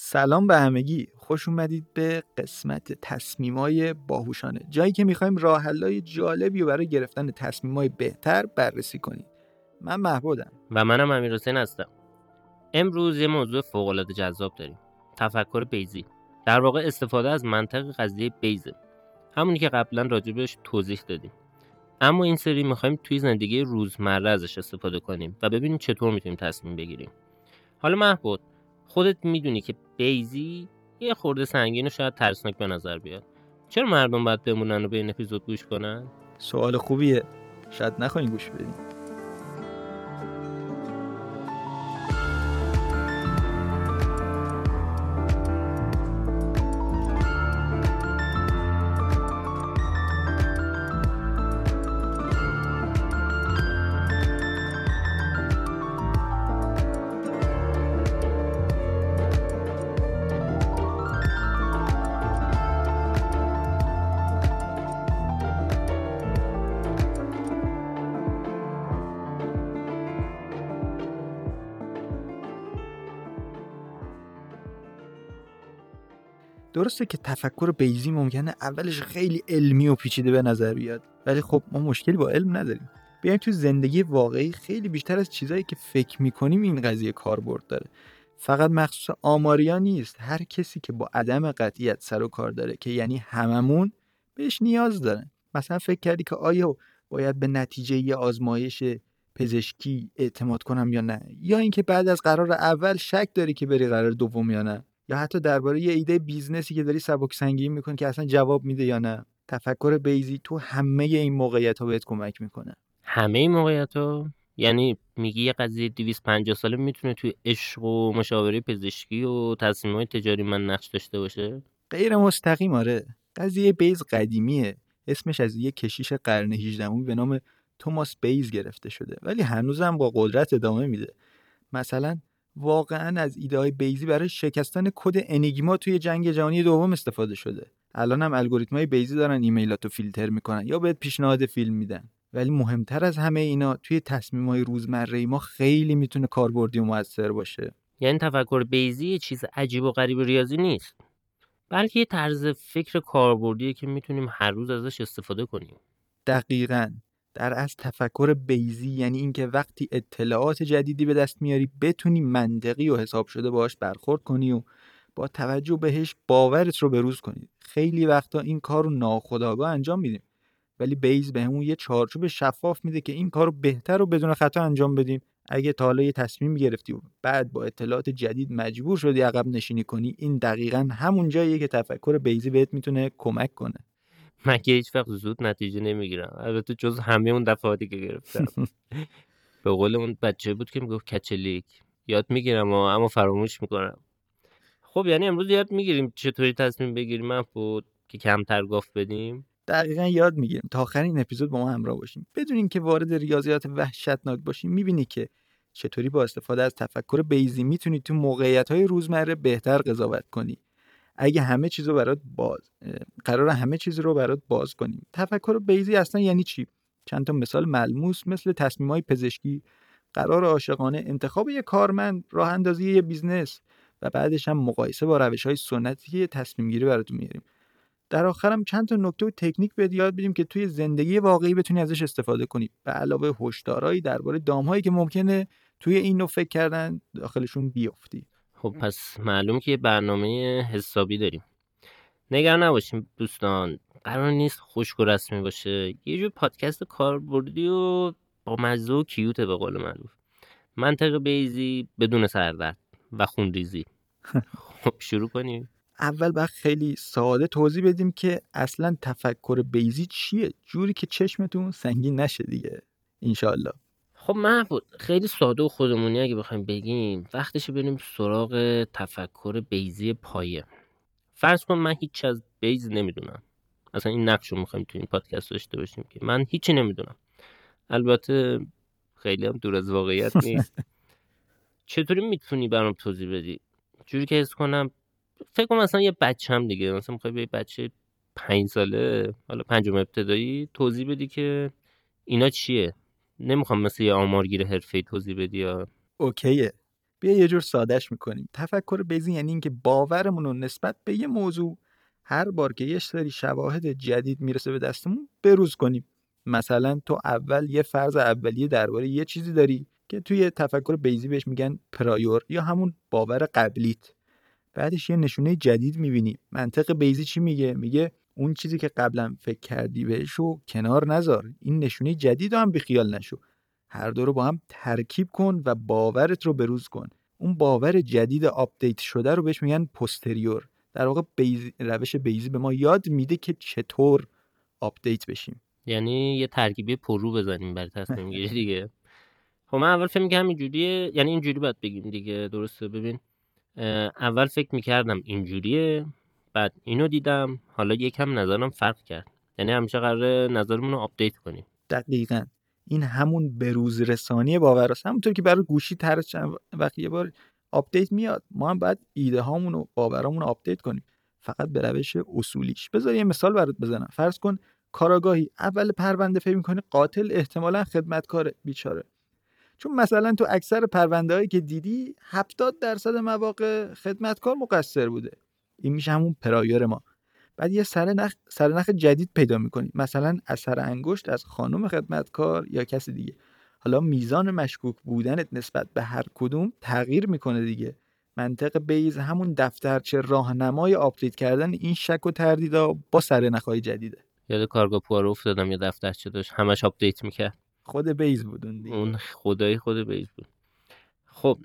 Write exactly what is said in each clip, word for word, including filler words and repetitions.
سلام به همگی، خوش اومدید به قسمت تصمیمای باهوشانه، جایی که میخوایم راه حل‌های جالبی رو برای گرفتن تصمیمای بهتر بررسی کنیم. من محبودم و منم امیرحسین هستم. امروز یه موضوع فوق‌العاده جذاب داریم. تفکر بیزی. در واقع استفاده از منطق قضیه بیزه. همونی که قبلا راجبش توضیح دادیم. اما این سری میخوایم توی زندگی روزمره ازش استفاده کنیم و ببینیم چطور میتونیم تصمیم بگیریم. حالا محبود، خودت میدونی که بیزی یه خورده سنگین و شاید ترسناک به نظر بیاد. چرا مردم باید بمونن و به این اپیزود گوش کنن؟ سوال خوبیه. شاید نخواین گوش بدین. درسته که تفکر بیزی ممکنه اولش خیلی علمی و پیچیده به نظر بیاد، ولی خب ما مشکلی با علم نداریم. بیایم تو زندگی واقعی خیلی بیشتر از چیزایی که فکر میکنیم این قضیه کاربرد داره. فقط مخصوص آماریا نیست، هر کسی که با عدم قطعیت سر و کار داره، که یعنی هممون بهش نیاز دارن. مثلا فکر کردی که آیا باید به نتیجه یه آزمایش پزشکی اعتماد کنم یا نه، یا اینکه بعد از قرار اول شک داری که بری قرار دوم یا نه، یا حتی درباره یه ایده بیزنسی که داری سبک سنگین میکنی که اصلا جواب میده یا نه. تفکر بیزی تو همه این موقعیت‌ها بهت کمک میکنه. همه این موقعیت‌ها؟ یعنی میگی یه قضیه دویست و پنجاه ساله میتونه توی عشق و مشاوره پزشکی و تصمیمات تجاری من نقش داشته باشه؟ غیر مستقیم آره. قضیه بیز قدیمیه. اسمش از یه کشیش قرن هجدهم به نام توماس بیز گرفته شده، ولی هنوزم با قدرت ادامه میده. مثلا واقعا از ایده های بیزی برای شکستن کد انیگما توی جنگ جهانی دوم استفاده شده. الان هم الگوریتم‌های بیزی دارن ایمیلاتو فیلتر میکنن یا بهت پیشنهاد فیلم میدن. ولی مهمتر از همه اینا توی تصمیم‌های روزمره ما خیلی میتونه کاربردی و موثر باشه. یعنی تفکر بیزی یه چیز عجیب و غریب ریاضی نیست، بلکه یه طرز فکر کاربردیه که میتونیم هر روز ازش استفاده کنیم. دقیقاً. در اصل تفکر بیزی یعنی اینکه وقتی اطلاعات جدیدی به دست میاری بتونی منطقی و حساب شده باهاش برخورد کنی و با توجه بهش باورت رو بروز کنی. خیلی وقتا این کار رو ناخودآگاه انجام میدیم، ولی بیز بهمون یه چارچوب شفاف میده که این کار رو بهتر و بدون خطا انجام بدیم. اگه تا حالا یه تصمیم گرفتی و بعد با اطلاعات جدید مجبور شدی عقب نشینی کنی، این دقیقاً همون جاییه که تفکر بیزی بهت میتونه کمک کنه. من که هیچ وقت زود نتیجه نمیگیرم، البته جز همه اون دفعاتی که گرفتم. به قول اون بچه بود که میگفت کچلیک، یاد میگیرم اما فراموش میکنم. خب یعنی امروز یاد میگیریم چطوری تصمیم بگیریم محمود که کمتر گاف بدیم. دقیقاً یاد میگیریم. تا آخر این اپیزود با ما همراه باشیم. بدونین که وارد ریاضیات وحشتناک باشیم میبینی که چطوری با استفاده از تفکر بیزی میتونی تو موقعیت‌های روزمره بهتر قضاوت کنی. اگه همه چیزو برات باز قرار همه چیز رو برات باز کنیم. تفکر بیزی اصلا یعنی چی؟ چند تا مثال ملموس مثل تصمیم‌های پزشکی، قرار عاشقانه، انتخاب یک کارمند، راه اندازی یک بیزنس و بعدش هم مقایسه با روش‌های سنتی تصمیم گیری براتون میاریم. در آخرم چند تا نکته و تکنیک بهت یاد بدیم که توی زندگی واقعی بتونی ازش استفاده کنی، به علاوه هشدارایی درباره دام‌هایی که ممکنه توی این نوع فکر کردن داخلشون بیفتی. خب پس معلومه که یه برنامه حسابی داریم. نگران نباشیم دوستان، قرار نیست خشک و رسمی باشه. یه جور پادکست کاربردی و با مزه و کیوته به قول معروف. منطق بیزی بدون سردرد و خونریزی. خب شروع کنیم. اول باید خیلی ساده توضیح بدیم که اصلا تفکر بیزی چیه، جوری که چشمتون سنگین نشه دیگه انشالله. خب محمود، خیلی ساده و خودمونی اگه بخوایم بگیم وقتشه بریم سراغ تفکر بیزی پایه. فرض کن من هیچ از بیز نمیدونم، اصلا این نقش رو میخوایم تو این پادکست داشته باشیم که من هیچی نمیدونم. البته خیلی هم دور از واقعیت نیست. چطوری میتونی برام توضیح بدی جوری که حس کنم فکر کنم مثلا یه بچه هم دیگه، مثلا میخوای به یه بچه پنج ساله حالا پنجم ابتدایی توضیح بدی که اینا چیه؟ نمیخوام مثل یه آمارگیر حرفه‌ای توضیح بدی یا اوکیه. بیا یه جور سادهش میکنیم. تفکر بیزی یعنی اینکه باورمون رو نسبت به یه موضوع هر بار که یه سری شواهد جدید میرسه به دستمون بروز کنیم. مثلا تو اول یه فرض اولیه درباره یه چیزی داری که توی تفکر بیزی بهش میگن پرایور یا همون باور قبلیت. بعدش یه نشونه جدید میبینی. منطق بیزی چی میگه؟ میگه اون چیزی که قبلا فکر کردی بهشو کنار نذار، این نشونه جدید هم بیخیال نشو، هر دو رو با هم ترکیب کن و باورت رو بروز کن. اون باور جدید آپدیت شده رو بهش میگن پوستریور. در واقع بیزی، روش بیزی به ما یاد میده که چطور آپدیت بشیم. یعنی یه ترکیبی پررو بزنیم برای تصمیم گیری دیگه. خب من اول فکر می‌کردم اینجوریه، یعنی اینجوری باید بگیم دیگه، درسته؟ ببین اول فکر می‌کردم اینجوریه، بعد اینو دیدم، حالا یکم نظرم فرق کرد. یعنی همیشه قراره نظرمون رو آپدیت کنیم. دقیقاً این همون بروز رسانی باور است. همونطور که برای گوشی هر چند وقت یه بار آپدیت میاد، ما هم باید ایده هامون و باورامون رو آپدیت کنیم، فقط به روش اصولیش. بذار یه مثال برات بزنم. فرض کن کاراگاهی اول پرونده فکر می‌کنی قاتل احتمالاً خدمتکاره بیچاره، چون مثلا تو اکثر پرونده‌هایی که دیدی هفتاد درصد مواقع خدمتکار مقصر بوده. این میشه همون پرایر ما. بعد یه سرنخ سرنخ جدید پیدا می‌کنی، مثلا اثر انگشت از خانم خدمتکار یا کسی دیگه. حالا میزان مشکوک بودنت نسبت به هر کدوم تغییر میکنه دیگه. منطق بیز همون دفترچه راهنمای آپدیت کردن این شک و تردیدا با سرنخ‌های جدیده. یاد کارگاه پوارو افتادم، یه دفترچه داشت همش آپدیت میکرد. خود بیز بود اون دیگه. اون خدای خود بیز بود. خب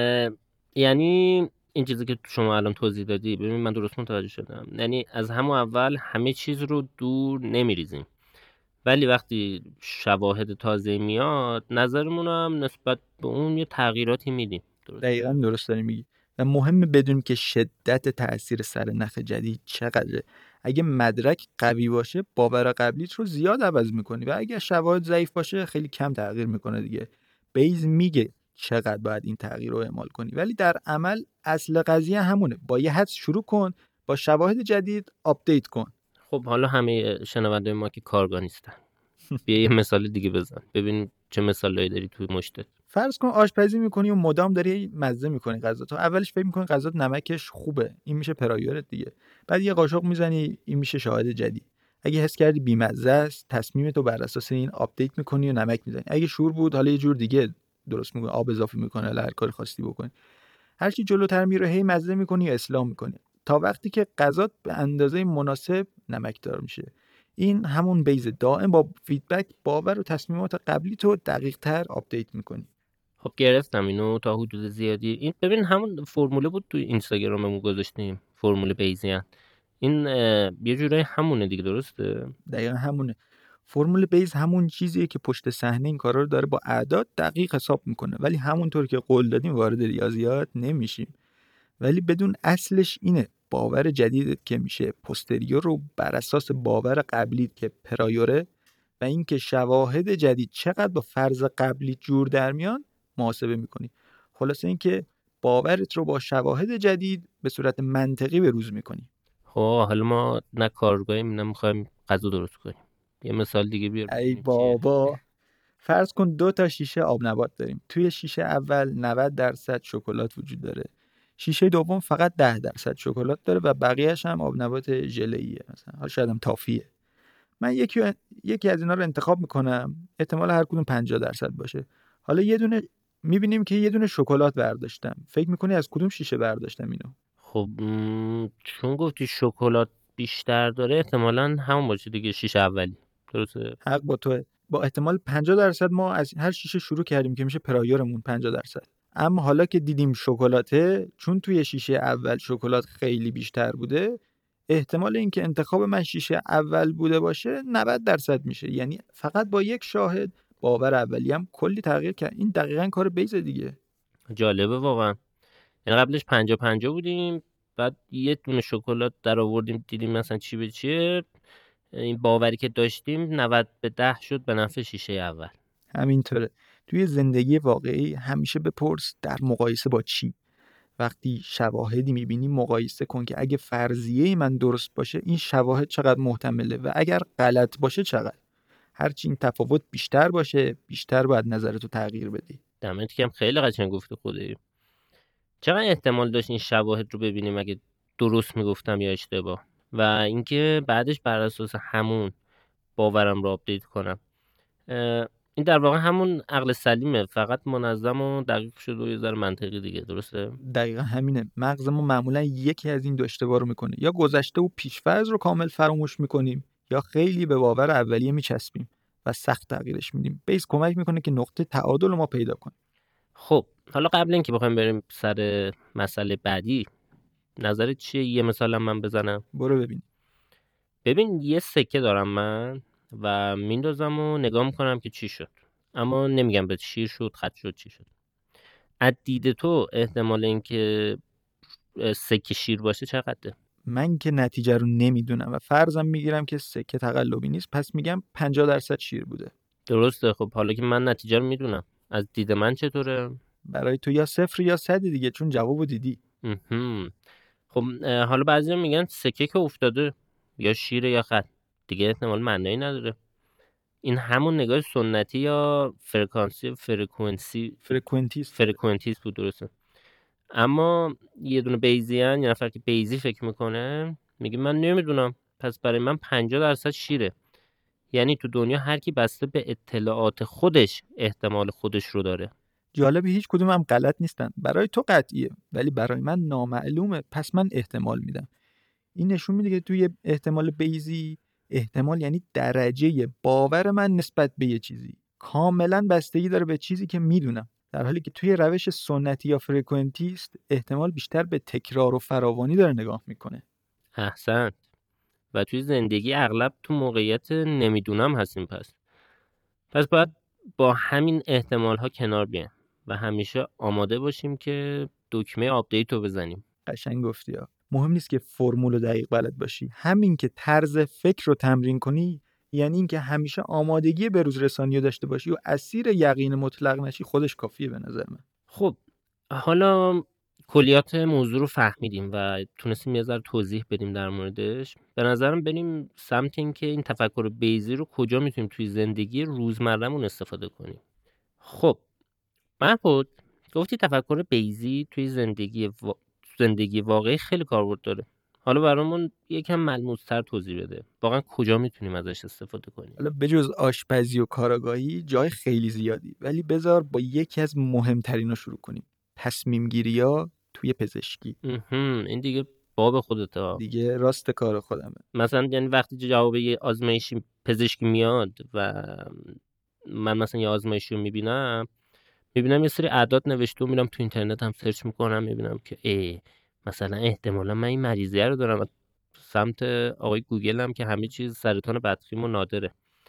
یعنی این چیزی که شما الان توضیح دادی، ببین من درست متوجه شدم، یعنی از همون اول همه چیز رو دور نمیریزیم، ولی وقتی شواهد تازه میاد نظرمون هم نسبت به اون یه تغییراتی میدیم. دقیقاً درست داری میگی. و مهمه بدونیم که شدت تأثیر سرنخ جدید چقدره. اگه مدرک قوی باشه باور قبلیت رو زیاد عوض میکنی و اگه شواهد ضعیف باشه خیلی کم تغییر میکنه دیگه. بیز میگه چقدر باید این تغییر رو اعمال کنی، ولی در عمل اصل قضیه همونه. با یه حدس شروع کن، با شواهد جدید آپدیت کن. خب حالا همه شنونده ما که کارگاه نیستن، بیا یه مثال دیگه بزن ببین چه مثالایی داری توی مشتت. فرض کن آشپزی میکنی و مدام داری مزه میکنی غذا. تو اولش فکر میکنی غذا نمکش خوبه، این میشه پرایورت دیگه. بعد یه قاشق میزنی، این میشه شاهد جدید. اگه حس کردی بیمزه است، تصمیمتو بر اساس این آپدیت میکنی و نمک میزنی. اگه شور بود، حالا یه جور دیگه درست میکنی، آب اضافه میکنی، هر کاری خواستی بکنی. هر چی جلوتر میره هی مزه میکنی و اصلاح میکنی تا وقتی که غذات به اندازه مناسب نمکدار میشه. این همون بیز دائم با فیدبک باور و تصمیمات قبلی تو دقیق تر آپدیت میکنی. خب گرفتم اینو تا حدود زیادی. این ببین همون فرموله بود توی اینستاگراممون گذاشتیم، فرمول بیزیان. این یه جورایی همونه دیگه، درسته؟ دقیقا همونه. فرمول بیز همون چیزیه که پشت صحنه این کارا رو داره با اعداد دقیق حساب میکنه، ولی همونطور که قول دادیم وارد ریاضیات نمیشیم. ولی بدون اصلش اینه، باور جدیدت که میشه پوستریور رو بر اساس باور قبلی که پرایوره و اینکه شواهد جدید چقدر با فرض قبلی جور در میان محاسبه میکنی. خلاصه اینکه باورت رو با شواهد جدید به صورت منطقی بروز میکنی. خب حالا ما نه کارگاهیم نه میخوایم غذا درست کنیم، یه مثال دیگه بیار. ای بابا، فرض کن دو تا شیشه آب نبات داریم. توی شیشه اول نود درصد شکلات وجود داره، شیشه دوم فقط ده درصد شکلات داره و بقیه‌اش هم آب نبات ژله‌ایه، مثلا حالا شاید هم تافیه. من یکی یکی از اینا رو انتخاب میکنم، احتمال هر کدوم پنجاه درصد باشه. حالا یه دونه میبینیم که یه دونه شکلات برداشتم. فکر میکنی از کدوم شیشه برداشتم اینو؟ خب چون گفتی شکلات بیشتر داره احتمالاً همون باشه دیگه، شیشه اولی. درسته؟ حق با تو. با احتمال پنجاه درصد ما از هر شیشه شروع کردیم که میشه پرایورمون پنجاه درصد. اما حالا که دیدیم شکلاته، چون توی شیشه اول شکلات خیلی بیشتر بوده، احتمال اینکه انتخاب من شیشه اول بوده باشه نود درصد میشه. یعنی فقط با یک شاهد باور اولیم کلی تغییر کرد. این دقیقاً کار بیز دیگه. جالبه واقعا. یعنی قبلش پنجاه پنجاه بودیم، بعد یه دونه شکلات در آوردیم دیدیم مثلا چی به چیه، این باوری که داشتیم نود به ده شد به نفع شیشه اول. همینطوره. توی زندگی واقعی همیشه بپرس در مقایسه با چی. وقتی شواهدی میبینی مقایسه کن که اگه فرضیه من درست باشه این شواهد چقدر محتمله و اگر غلط باشه چقدر. هرچی این تفاوت بیشتر باشه بیشتر باید نظرتو تغییر بدی. دمت گرم، خیلی قشنگ گفتی خدایی. چقدر احتمال داشت این شواهد رو ببینیم اگه درست میگفتم یا اشتباه، و اینکه بعدش بر اساس همون باورم رو آپدیت کنم. این در واقع همون عقل سلیمه، فقط منظم و دقیق شده و یه ذره منطقی دیگه، درسته؟ دقیقا همینه. مغز ما معمولا یکی از این دو اشتباه رو میکنه، یا گذشته و پیش‌فرض رو کامل فراموش میکنیم، یا خیلی به باور اولیه میچسبیم و سخت تغییرش میدیم. بیس کمک میکنه که نقطه تعادل رو ما پیدا کنیم. خب حالا قبل اینکه بخوایم بریم سر مسئله بعدی، نظرت چیه؟ یه مثال من بزنم. برو ببین. ببین یه سکه دارم من و میندازم و نگاه میکنم که چی شد، اما نمیگم به شیر شد، خط شد، چی شد. از دید تو احتمال اینکه سکه شیر باشه چقدره؟ من که نتیجه رو نمیدونم و فرضم میگیرم که سکه تقلبی نیست، پس میگم پنجاه درصد شیر بوده. درسته. خب حالا که من نتیجه رو میدونم، از دید من چطوره؟ برای تو یا صفر یا صد دیگه، چون جوابو دیدی. مهم. خب حالا بعضی میگن سکه که افتاده یا شیر یا خط، دیگه احتمال معنایی نداره. این همون نگاه سنتی یا فرکانسی فرکانسی فرکونتیست فرکانتیست بود، درسته. اما یه دونه بیزیان، یه نفر که بیزی فکر میکنه، میگه من نمیدونم، پس برای من پنجاه درصد شیره. یعنی تو دنیا هر کی بسته به اطلاعات خودش احتمال خودش رو داره. جالبه هیچ کدوم هم غلط نیستن. برای تو قطعیه ولی برای من نامعلومه، پس من احتمال میدم. این نشون میده که توی احتمال بیزی، احتمال یعنی درجه باور من نسبت به یه چیزی کاملا بستگی داره به چیزی که میدونم، در حالی که توی روش سنتی یا فرکانتیست احتمال بیشتر به تکرار و فراوانی داره نگاه میکنه. احسنت. و توی زندگی اغلب تو موقعیت نمیدونم هستیم. پس پس باید با همین احتمال ها کنار بیایم و همیشه آماده باشیم که دکمه آپدیت رو بزنیم. قشنگ گفتی ها. مهم نیست که فرمول دقیق بلد باشی، همین که طرز فکر رو تمرین کنی، یعنی اینکه همیشه آمادگی به روز رسانی رو داشته باشی و اسیر یقین مطلق نشی، خودش کافیه به نظر من. خب حالا کلیات موضوع رو فهمیدیم و تونستیم یه ذره توضیح بدیم در موردش. به نظرم بریم سمت این که این تفکر بیزی رو کجا میتونیم توی زندگی روزمره‌مون استفاده کنیم. خب محمود، گفتی تفکر بیزی توی زندگی وا... زندگی واقعی خیلی کاربرد داره. حالا برامون یکم ملموس‌تر توضیح بده. واقعا کجا میتونیم ازش استفاده کنیم؟ حالا بجز آشپزی و کاراگاهی جای خیلی زیادی، ولی بذار با یکی از مهمترین شروع کنیم. تصمیم گیری ها توی پزشکی. این دیگه باب خودته. دیگه راست کار خودمه. مثلا یعنی وقتی جواب یه آزمایشی پزشکی میاد و من مثلا یه آزمایشی رو میبینم میبینم یه سری اعداد نوشته و میرم تو اینترنت هم سرچ میکنم، میبینم که ای مثلا احتمالا من این مریضیه رو دارم. سمت آقای گوگل هم که همه چیز سرطان بدخیم و نادره.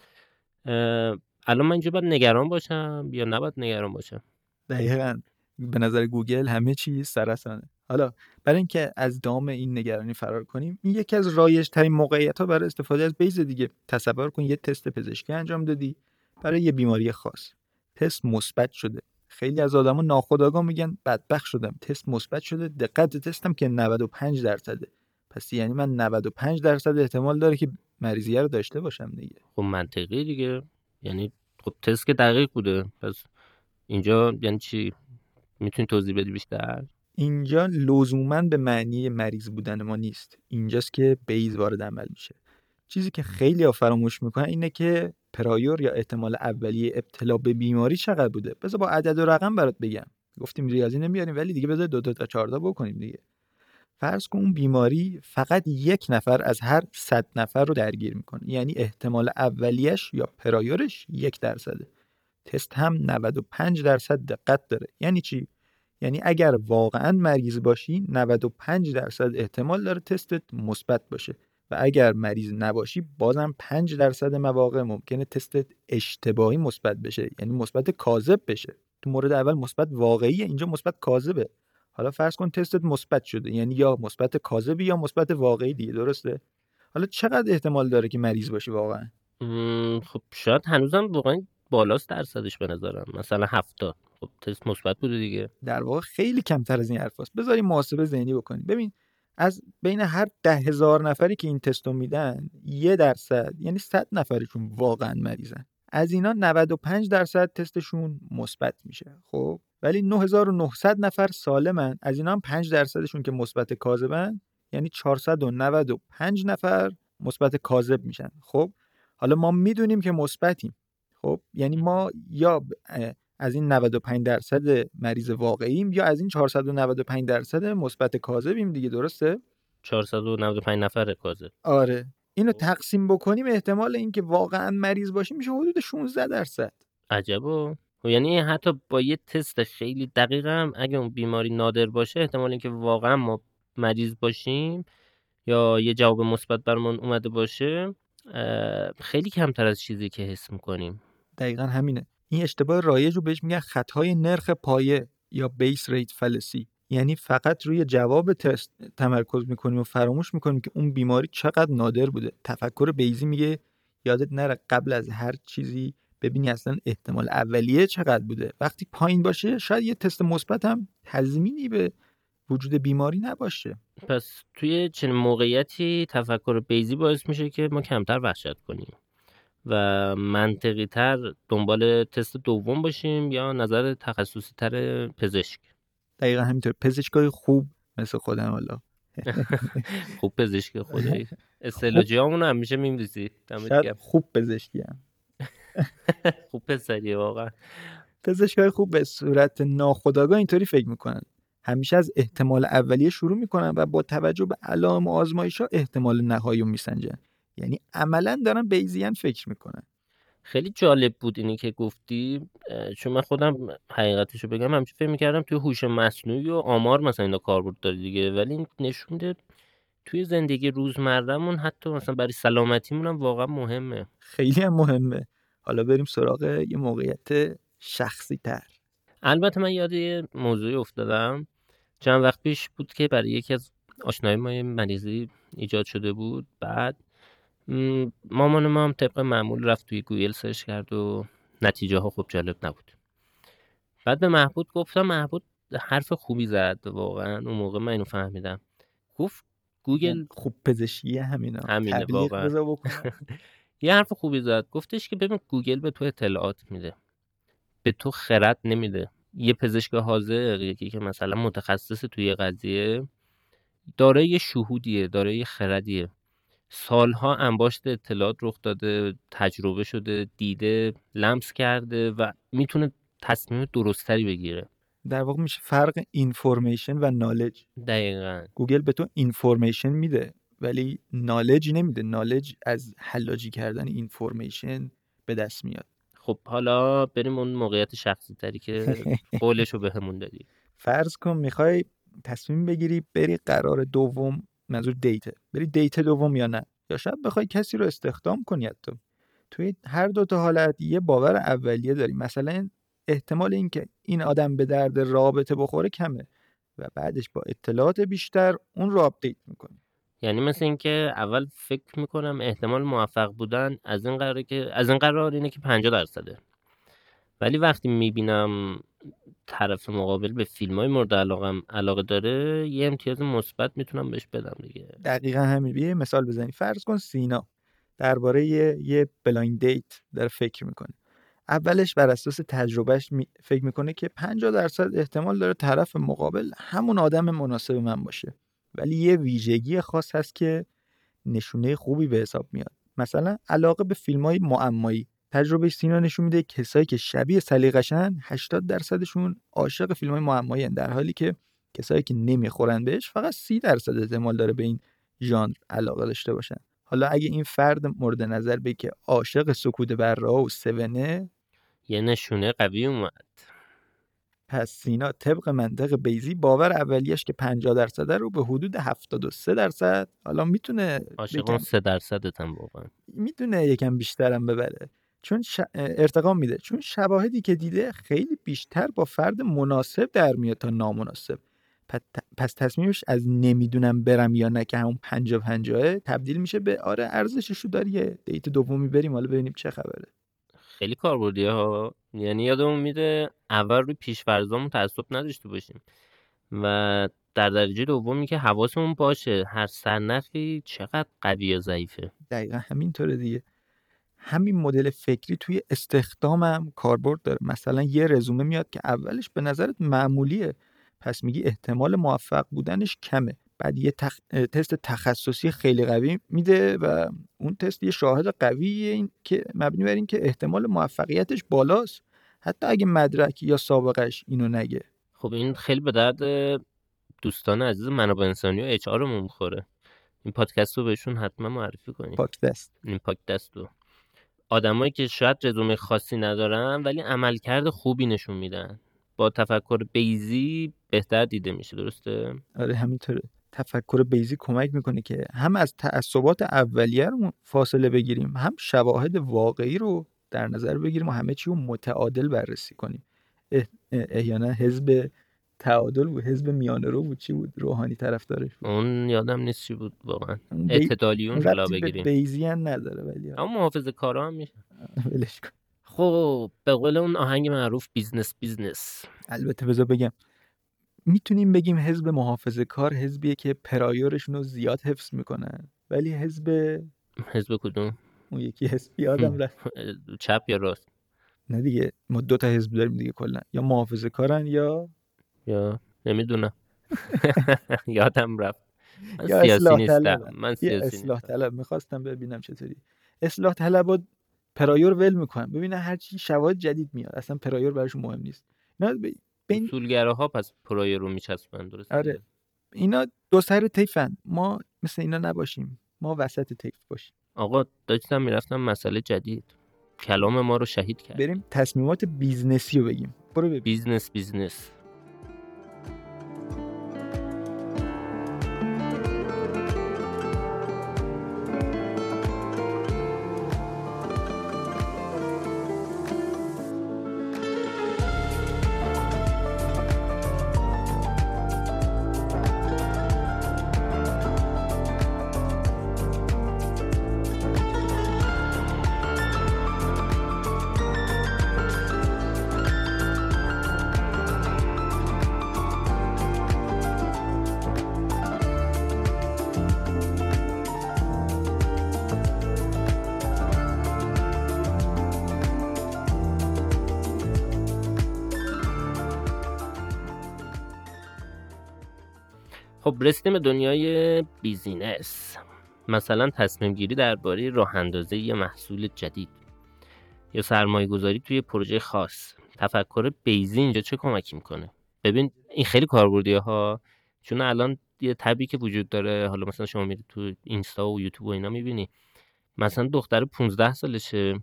الان من اینجا باید نگران باشم یا نباید نگران باشم؟ دقیقاً. به نظر گوگل همه چیز سرطانه. حالا برای اینکه از دام این نگرانی فرار کنیم، این یکی از رایج ترین موقعیت ها برای استفاده از بیز دیگه. تصور کن یه تست پزشکی انجام دادی برای یه بیماری خاص، تست مثبت شده. خیلی از آدما ناخودآگاه میگن بدبخت شدم، تست مثبت شده، دقت تستم که نود و پنج درصده. پس یعنی من نود و پنج درصد احتمال داره که مریضیه رو داشته باشم دیگه. خب منطقی دیگه. یعنی خب تست که دقیق بوده. پس اینجا یعنی چی؟ میتونی توضیح بدی بیشتر؟ اینجا لزوماً به معنی مریض بودن ما نیست. اینجاست که بیز وارد عمل میشه. چیزی که خیلی ها فراموش میکنن اینه که پرایور یا احتمال اولیه ابتلا به بیماری چقدر بوده. بذار با عدد و رقم برات بگم. گفتیم ریاضی نمیاریم، ولی دیگه بذار دو دو تا چهار تا بکنیم دیگه. فرض کن اون بیماری فقط یک نفر از هر صد نفر رو درگیر میکنه، یعنی احتمال اولیش یا پرایورش یک درصده. تست هم نود و پنج درصد دقت داره. یعنی چی؟ یعنی اگر واقعا مریض باشی نود و پنج درصد احتمال داره تستت مثبت باشه و اگر مریض نباشی بازم پنج درصد مواقع ممکنه تستت اشتباهی مثبت بشه، یعنی مثبت کاذب بشه. تو مورد اول مثبت واقعیه، اینجا مثبت کاذبه. حالا فرض کن تستت مثبت شده، یعنی یا مثبت کاذبی یا مثبت واقعی دیگه، درسته؟ حالا چقدر احتمال داره که مریض باشی واقعا؟ خب شاید هنوزم واقعا بالاست درصدش به نظرم، مثلا هفتاد. خب تست مثبت بوده دیگه. در واقع خیلی کمتر از این حرفاست. بذاریم محاسبه ذهنی بکنیم. ببین از بین هر ده هزار نفری که این تستو میدن یه درصد، یعنی صد نفرشون واقعا مریضن. از اینا نود و پنج درصد تستشون مثبت میشه. خب ولی نه هزار و نهصد نفر سالمن، از اینا هم پنج درصدشون که مثبت کاذبن، یعنی چهارصد و نود و پنج نفر مثبت کاذب میشن. خب حالا ما میدونیم که مثبتیم، خب یعنی ما یا از این نود و پنج درصد مریض واقعیم یا از این چهارصد و نود و پنج درصد مثبت کاذبیم دیگه، درسته؟ چهارصد و نود و پنج نفر کاذب. آره، اینو تقسیم بکنیم احتمال اینکه واقعا مریض باشیم میشه حدود شانزده درصد. عجبا. یعنی حتی با یه تست خیلی دقیق هم اگه اون بیماری نادر باشه، احتمال اینکه واقعا ما مریض باشیم یا یه جواب مثبت برامون اومده باشه خیلی کمتر از چیزی که حس میکنیم. دقیقاً همینه. این اشتباه رایج رو بهش میگن خطای نرخ پایه یا بیس ریت فلسی. یعنی فقط روی جواب تست تمرکز میکنیم و فراموش میکنیم که اون بیماری چقدر نادر بوده. تفکر بیزی میگه یادت نره قبل از هر چیزی ببینی اصلا احتمال اولیه چقدر بوده. وقتی پایین باشه شاید یه تست مثبت هم تضمینی به وجود بیماری نباشه. پس توی چنین موقعیتی تفکر بیزی باعث میشه که ما کمتر وحشت کنیم و منطقی تر دنبال تست دوم باشیم یا نظر تخصصی تر پزشک. دقیقا همینطور. پزشکای خوب مثل خودم والا خوب پزشک خدایی استعلاجی همون هم میشه میمریزی. شاید خوب پزشکی هم خوب پسری واقعا. پزشکای خوب به صورت ناخودآگاه اینطوری فکر میکنن، همیشه از احتمال اولیه شروع میکنن و با توجه به علائم و آزمایش‌ها احتمال نهایی رو میسنجن. یعنی عملاً دارن بیزیان فکر میکنن. خیلی جالب بود اینی که گفتی، چون من خودم حقیقتشو بگم همیشه فکر میکردم توی هوش مصنوعی و آمار مثلا اینا کاربرد داره دیگه، ولی نشون میده توی زندگی روزمرهمون حتی مثلا برای سلامتیمون هم واقعا مهمه. خیلی هم مهمه. حالا بریم سراغ یه موقعیت شخصی تر. البته من یاد یه موضوعی افتادم. چند وقت پیش بود که برای یکی از آشنای ما یه مریضی ایجاد شده بود. بعد مامان ما هم طبق معمول رفت توی گوگل سرچ کرد و نتیجه ها خوب جالب نبود. بعد به محبود گفتم، محبود حرف خوبی زد واقعا. اون موقع من اینو فهمیدم. گفت گوگل خوب پزشکی همینا همینه واقعا. یه حرف خوبی زد، گفتش که ببین گوگل به تو اطلاعات میده، به تو خرد نمیده. یه پزشک حاضر، یکی که مثلا متخصص توی قضیه، داره یه شهودیه، داره یه خردیه، سالها انباشت اطلاعات رخ داده، تجربه شده، دیده، لمس کرده و میتونه تصمیم درستری بگیره. در واقع میشه فرق اینفورمیشن و نالج. دقیقاً. گوگل به تو اینفورمیشن میده ولی نالج نمیده. نالج از حلاجی کردن اینفورمیشن به دست میاد. خب حالا بریم اون موقعیت شخصی تری که قولشو بهمون دادی. فرض کن میخوای تصمیم بگیری بری قرار دوم، منظور دیته، بری دیت دوم یا نه، یا شاید بخوای کسی رو استخدام کنی. حتی توی هر دو تا حالت یه باور اولیه داری، مثلا احتمال اینکه این آدم به درد رابطه بخوره کمه و بعدش با اطلاعات بیشتر اون رو آپدیت میکنی. یعنی مثل این که اول فکر میکنم احتمال موفق بودن از این قراره که از این قرار اینه که پنجاه درصده، ولی وقتی میبینم طرف مقابل به فیلم‌های مورد علاقم علاقه داره، یه امتیاز مثبت میتونم بهش بدم دیگه. دقیقاً همین. یه مثال بزنی. فرض کن سینا درباره یه, یه بلایند دیت داره فکر میکنه. اولش بر اساس تجربهش می... فکر میکنه که پنجاه درصد احتمال داره طرف مقابل همون آدم مناسب من باشه، ولی یه ویژگی خاص هست که نشونه خوبی به حساب میاد، مثلا علاقه به فیلم‌های معمایی. تجربه سینا نشون میده کسایی که شبیه سلیقه‌شن هشتاد درصدشون عاشق فیلم‌های معمایی هستند، در حالی که کسایی که نمیخورن بهش فقط سی درصد احتمال داره به این ژانر علاقه داشته باشن. حالا اگه این فرد مورد نظر به که عاشق سکوت برا و سونه، یه نشونه قوی اومد. پس سینا طبق منطق بیزی باور اولیش که پنجاه درصد رو به حدود هفتاد و سه درصد، حالا میتونه عاشق اون سه درصدت هم واقعا میتونه یکم بیشترم ببره، چون ش... ارتقا میده، چون شواهدی که دیده خیلی بیشتر با فرد مناسب در میاد تا نامناسب. پس تصمیمش از نمیدونم برم یا نه که همون پنجاه پنجاه تبدیل میشه به آره ارزششو داره، دیت دومی بریم حالا ببینیم چه خبره. خیلی کاربردیه ها. یعنی یادمون میده اول روی پیش‌فرضامون تعصب نداشته باشیم و در درجه دومی که حواسمون باشه هر سرنخی چقدر قوی یا ضعیفه. دقیقا همینطوره دیگه. همین مدل فکری توی استخدام هم کاربرد داره. مثلا یه رزومه میاد که اولش به نظرت معمولیه، پس میگی احتمال موفق بودنش کمه. بعد یه تخ... تست تخصصی خیلی قوی میده و اون تست یه شاهد قویه این که مبنی بر این که احتمال موفقیتش بالاست، حتی اگه مدرک یا سابقش اینو نگه. خب این خیلی به درد دوستان عزیز منابع انسانی و اچ آرمون میخوره. این پادکست رو بهشون حتما معرفی کنیم. پادکست این پادکست رو آدمایی که شاید رزومه خاصی ندارن ولی عملکرد خوبی نشون میدن، با تفکر بیزی بهتر دیده میشه. درسته؟ آره همینطوره. تفکر بیزی کمک میکنه که هم از تعصبات اولیه رو فاصله بگیریم، هم شواهد واقعی رو در نظر بگیریم و همه چی رو متعادل بررسی کنیم. احیانا حزب تعادل بود، حزب میانه رو بود، چی بود روحانی طرفدارش بود، اون یادم نیست چی بود واقعا. بی... اعتدالیون جلا بگیریم. بیزیان نداره ولی اما محافظه کارا هم میشه. ولش کن. خب به قول اون آهنگ معروف بیزنس بیزنس. البته بذار بگم میتونیم بگیم حزب محافظه کار حزبیه که پرایورشون رو زیاد حفظ میکنن، ولی حزب حزب کدوم؟ اون یکی حزب یادم رفت. چپ یا راست؟ نه دیگه ما دو تا حزب داریم دیگه کلا، یا محافظه کارن یا یا نمیدونم. یادم رفت. من یا سیاسی اصلاح نیستم. طلب. من سیاسی اصلاح نیستم. طلب میخواستم ببینم چطوری اصلاح طلبات پرایور ول میکنن، ببینن هر چی شواهد جدید میاد اصلا پرایور براشون مهم نیست. اینا ب... بین اصولگراها پس پرایور رو میچسبن. درسته؟ آره اینا دو سر طیفن، ما مثل اینا نباشیم، ما وسط طیف باشیم. آقا داشتم میرفتم مسئله جدید، کلام ما رو شهید کرد. بریم تصمیمات بیزنسی رو بگیم. برو ببین. بیزنس بیزنس خب رسیدیم به دنیای بیزینس. مثلا تصمیم گیری درباره راه اندازی یه محصول جدید یا سرمایه گذاری توی پروژه خاص. تفکر بیزی اینجا چه کمکی میکنه؟ ببین این خیلی کاربردیه ها، چون الان یه تبی که وجود داره، حالا مثلا شما میری تو اینستا و یوتیوب و اینا میبینی مثلا دختر پونزده سالشه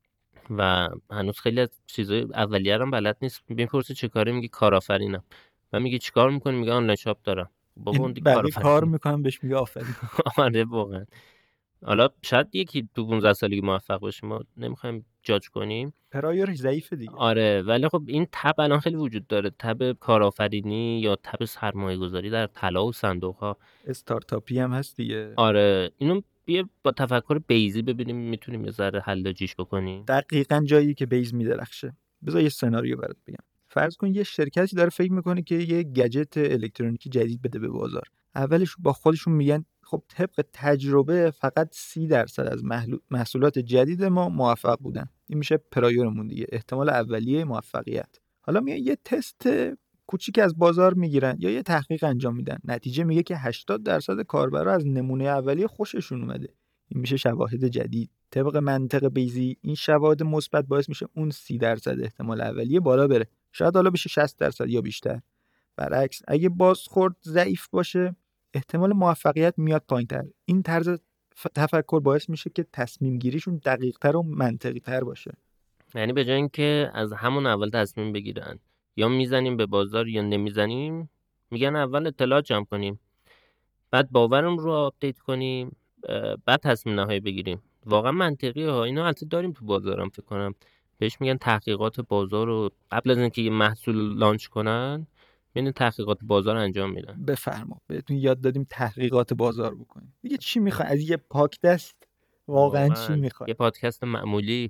و هنوز خیلی از چیزای اولیه رو هم بلد نیست. میپرسه چه کاره، میگه کارآفرینم. و میگه چیکار میکنی؟ میگه آنلاین شاپ دارم. بابا اون دیگه کار کار میکنم بهش میگه آفرین. آره واقعا. حالا شاید یکی تو پانزده سالگی موفق باشه، ما نمیخوایم جاج کنیم، پرایورش ضعیفه دیگه. آره ولی خب این تب الان خیلی وجود داره، تب کارآفرینی یا تب سرمایه گذاری در طلا و صندوق ها. استارتاپی هم هست دیگه. آره اینو بیا با تفکر بیزی ببینیم میتونیم یه ذره حلاجیش بکنیم. دقیقاً جایی که بیز میدرخشه. بذار یه سناریو برات بگم. فرض کن یه شرکتی داره فکر میکنه که یه گجت الکترونیکی جدید بده به بازار. اولش با خودشون میگن خب طبق تجربه فقط سی درصد از محصولات جدید ما موفق بودن. این میشه پرایورمون دیگه، احتمال اولیه موفقیت. حالا میان یه تست کوچیک از بازار میگیرن یا یه تحقیق انجام میدن، نتیجه میگه که هشتاد درصد کاربرا از نمونه اولیه خوششون اومده. این میشه شواهد جدید. طبق منطق بیزی این شواهد مثبت باعث میشه اون سی درصد احتمال اولیه بالا بره، شاید حالا بشه شصت درصد یا بیشتر. برعکس اگه بازخورد ضعیف باشه احتمال موفقیت میاد پایین‌تر. این طرز تفکر باعث میشه که تصمیم گیریشون دقیق‌تر و منطقی‌تر باشه. یعنی به جای اینکه از همون اول تصمیم بگیرن یا میزنیم به بازار یا نمیزنیم، میگن اول اطلاع جمع کنیم، بعد باورم رو آپدیت کنیم، بعد تصمیم نهایی بگیریم. واقعا منطقیه ها. اینا البته داریم تو بازارم، فکر کنم بهش میگن تحقیقات بازار رو قبل از اینکه یه محصول لانچ کنن ببین تحقیقات بازار انجام میدن. بفرما بهتون یاد دادیم تحقیقات بازار بکنیم. دیگه چی میخوای از یه پاک دست؟ واقعا, واقعا چی میخوای؟ یه پادکست معمولی.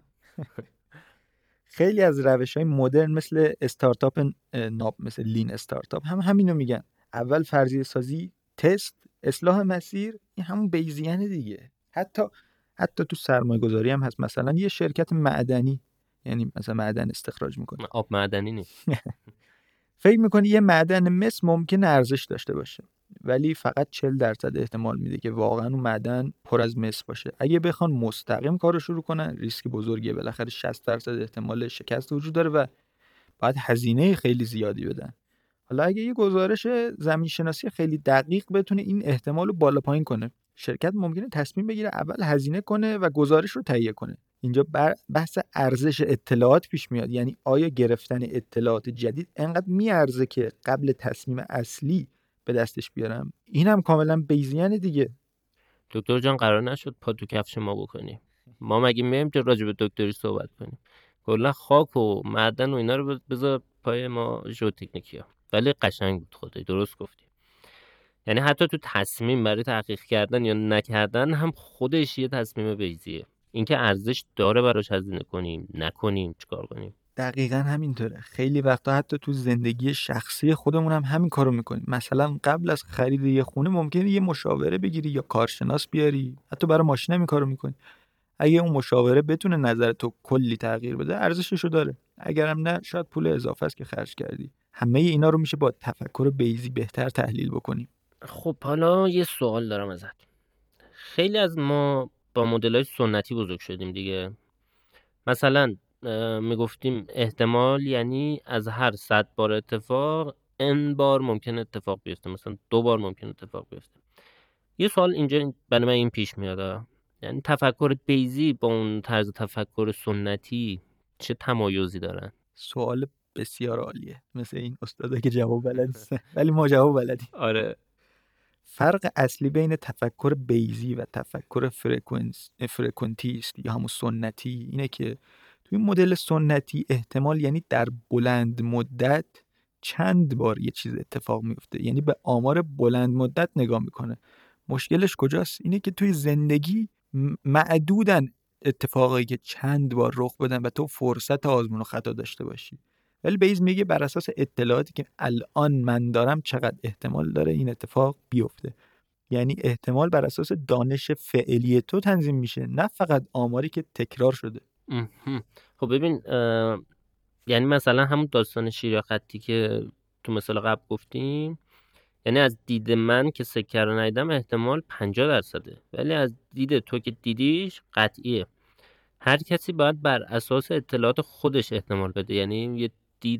خیلی از روش‌های مدرن مثل استارتاپ ناب، مثل لین استارتاپ هم همینو میگن. اول فرضیه سازی، تست، اصلاح مسیر. این همون بیزیانه دیگه. حتی حتی تو سرمایه‌گذاری هم هست. مثلا یه شرکت معدنی، یعنی مثلا معدن استخراج میکنه، آب معدنی نیست. فکر میکنی یه معدن مس ممکنه ارزش داشته باشه، ولی فقط چهل درصد احتمال میده که واقعا اون معدن پر از مس باشه. اگه بخوان مستقیم کارو شروع کنن ریسک بزرگیه، بالاخره شصت درصد احتمال شکست وجود داره و باید هزینه خیلی زیادی بدن. حالا اگه یه گزارش زمین شناسی خیلی دقیق بتونه این احتمال رو بالا پایین کنه، شرکت ممکنه تصمیم بگیره اول هزینه کنه و گزارش رو تهیه کنه. اینجا بحث ارزش اطلاعات پیش میاد، یعنی آیا گرفتن اطلاعات جدید انقدر میارزه که قبل تصمیم اصلی به دستش بیارم؟ این هم کاملا بیزیانه دیگه. دکتر جان قرار نشد پا تو کفش ما بکنی. ما مگه میایم که راجع به دکتری صحبت کنیم؟ کلا خاک و معدن و اینا رو بذار پای ما ژئوتکنیکیا. ولی قشنگ بود، خدای درست گفتی. یعنی حتی تو تصمیم برای تحقیق کردن یا نکردن هم خودش یه تصمیم بیزیه. اینکه ارزش داره براش هزینه کنیم نکنیم چیکار کنیم. دقیقاً همینطوره. خیلی وقتا حتی تو زندگی شخصی خودمون هم همین کارو میکنیم. مثلا قبل از خرید یه خونه ممکنه یه مشاوره بگیری یا کارشناس بیاری، حتی برای ماشین هم این کارو میکنی. اگه اون مشاوره بتونه نظر تو کلی تغییر بده ارزششو داره، اگرم نه شاید پول اضافه است که خرج کردی. همه اینا رو میشه با تفکر بیزی بهتر تحلیل بکنیم. خب حالا یه سوال دارم ازت. خیلی از ما با مدل‌های سنتی بزرگ شدیم دیگه. مثلا میگفتیم احتمال یعنی از هر صد بار اتفاق n بار ممکن اتفاق بیفته، مثلا دو بار ممکن اتفاق بیفته. یه سوال اینجا برای من این پیش میاد، یعنی تفکر بیزی با اون طرز تفکر سنتی چه تمایزی دارن؟ سوال بسیار عالیه، مثل این استادا که جواب بلد نیستن ولی ما جواب بلدیم. آره. فرق اصلی بین تفکر بیزی و تفکر فرکانس فرکانتیست یا همون سنتی اینه که توی مدل سنتی احتمال یعنی در بلند مدت چند بار یه چیز اتفاق میفته، یعنی به آمار بلند مدت نگاه میکنه. مشکلش کجاست؟ اینه که توی زندگی معدودن اتفاقایی که چند بار رخ بدن و تو فرصت آزمون و خطا داشته باشی. ولی بیز میگه بر اساس اطلاعاتی که الان من دارم چقدر احتمال داره این اتفاق بیفته. یعنی احتمال بر اساس دانش فعلی تو تنظیم میشه، نه فقط آماری که تکرار شده. خب ببین، یعنی مثلا همون داستان شیر یا خطی که تو مثال قبل گفتیم، یعنی از دید من که سکه رو ندیدم احتمال پنجاه درصده، ولی از دید تو که دیدیش قطعیه. هر کسی باید بر اساس اطلاعات خودش احتمال بده، یعنی یه دید